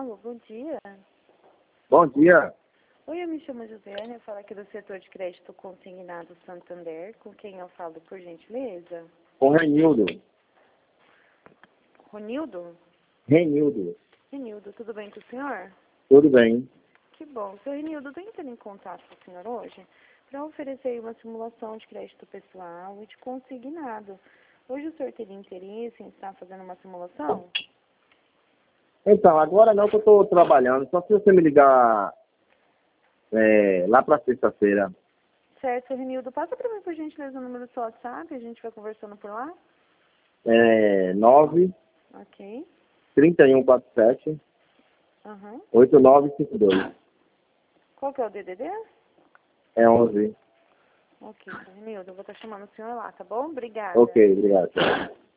Alô, bom dia. Bom dia. Oi, eu me chamo Josiane, eu falo aqui do setor de crédito consignado Santander. Com quem eu falo, por gentileza? Com Renildo. Ronildo? Renildo. Renildo, tudo bem com o senhor? Tudo bem. Que bom. Seu Renildo, estou entrando em contato com o senhor hoje para oferecer aí uma simulação de crédito pessoal e de consignado. Hoje o senhor teria interesse em estar fazendo uma simulação? Então, agora não que eu estou trabalhando, só se você me ligar lá para sexta-feira. Certo, seu Renildo. Passa para mim, por gentileza, o número do seu WhatsApp, a gente vai conversando por lá. 9 Ok. 3147 Aham. 8952. Qual que é o DDD? É 11. Ok, seu Renildo, eu vou estar chamando o senhor lá, tá bom? Obrigada. Ok, obrigado.